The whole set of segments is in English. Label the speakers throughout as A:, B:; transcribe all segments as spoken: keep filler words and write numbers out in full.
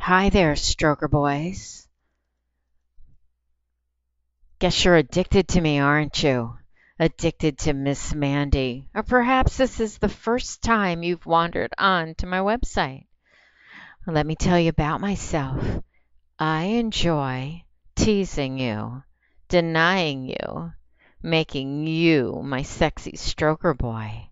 A: Hi there, stroker boys. Guess you're addicted to me, aren't you? Addicted to Miss Mandy. Or perhaps this is the first time you've wandered on to my website. Well, let me tell you about myself. I enjoy teasing you, denying you, making you my sexy stroker boy.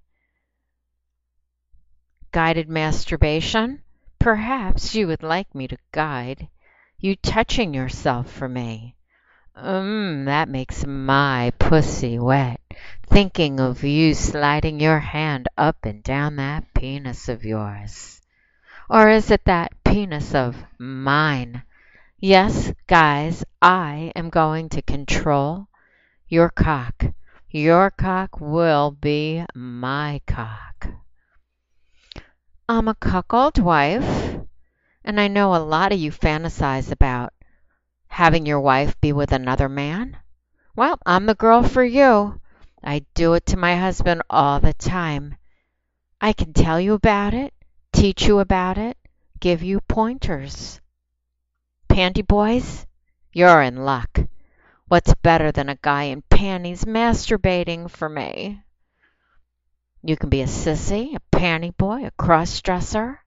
A: Guided masturbation? Perhaps you would like me to guide you touching yourself for me. Mmm, that makes my pussy wet. Thinking of you sliding your hand up and down that penis of yours. Or is it that penis of mine? Yes, guys, I am going to control your cock. Your cock will be my cock. I'm a cuckold wife, and I know a lot of you fantasize about having your wife be with another man. Well, I'm the girl for you. I do it to my husband all the time. I can tell you about it, teach you about it, give you pointers. Panty boys, you're in luck. What's better than a guy in panties masturbating for me? You can be a sissy, a panty boy, a cross-dresser.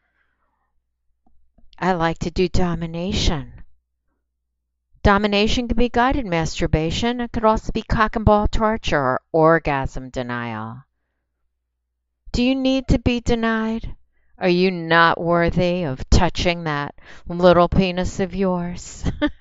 A: I like to do domination. Domination can be guided masturbation. It could also be cock and ball torture or orgasm denial. Do you need to be denied? Are you not worthy of touching that little penis of yours?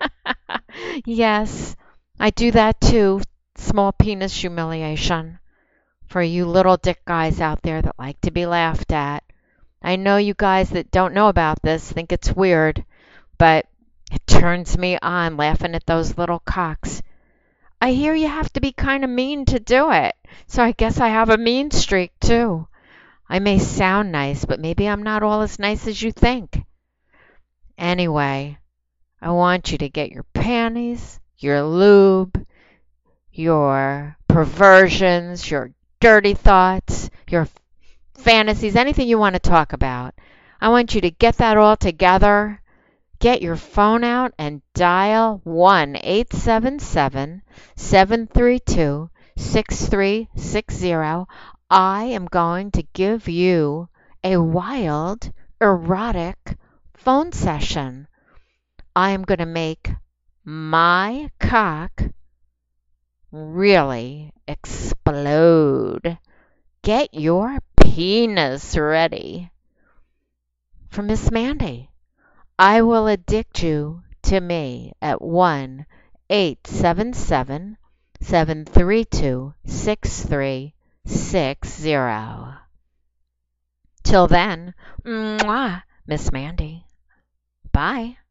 A: Yes, I do that too. Small penis humiliation. For you little dick guys out there that like to be laughed at. I know you guys that don't know about this think it's weird, but it turns me on laughing at those little cocks. I hear you have to be kind of mean to do it, so I guess I have a mean streak too. I may sound nice, but maybe I'm not all as nice as you think. Anyway, I want you to get your panties, your lube, your perversions, your dirty thoughts, your fantasies, anything you want to talk about. I want you to get that all together. Get your phone out and dial one eight seven seven, seven three two, six three six zero. I am going to give you a wild, erotic phone session. I am going to make my cock really explode. Get your penis ready for Miss Mandy. I will addict you to me at one eight seven seven, seven three two, six three six zero. Till then, mwah, Miss Mandy. Bye.